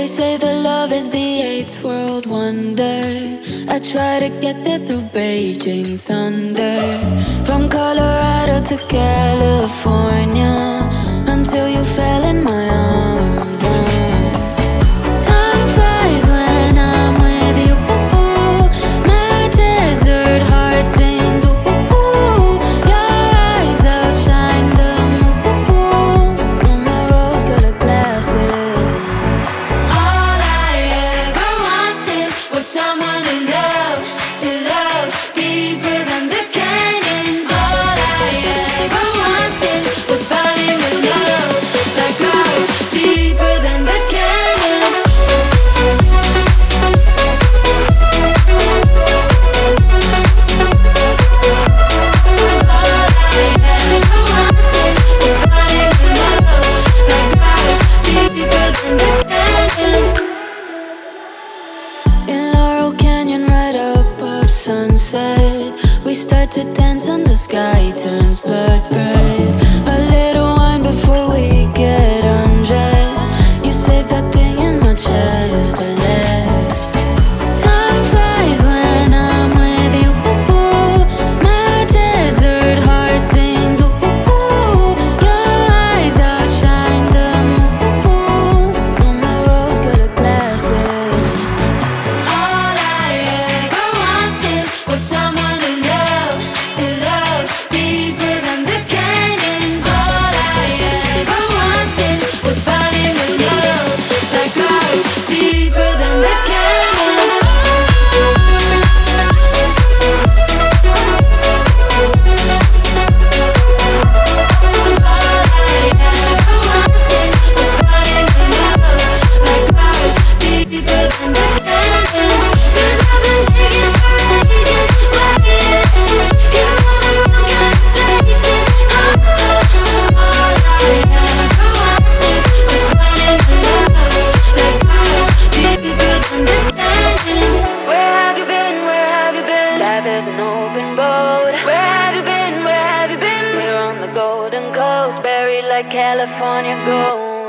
They say that love is the eighth world wonder. I try to get there through Beijing thunder. From Colorado to California, until you fell in my arms. Time flies when I'm with you. My desert heart sings. Your eyes outshine the moon through my rose-colored glasses. All I ever wanted was someone to love deeper than the canyons. All I ever wanted was finding a love like ours, deeper than the canyons. All I ever wanted was finding a love like ours, deeper than the canyons. In Laurel Canyon, right above sunset, we start to dance and the sky turns blood red. A little wine before we get undressed. You save that thing in my chest, the last. Time flies when I'm with you. My desert heart sings. Your eyes outshine the moon through my rose-colored glasses. All I ever wanted was someone to love deeper than the canyons. All I ever wanted was finding a love like ours, deeper than the canyons. All I ever wanted was finding a love like ours, deeper than the canyons. 'Cause I've been digging for ages, waiting in all the wrong kind of places. All I ever wanted was finding a love like ours, deeper than the canyons. Where have you been? Where have you been? Life is an open road. Where have you been? Where have you been? We're on the Golden Coast, buried like California gold.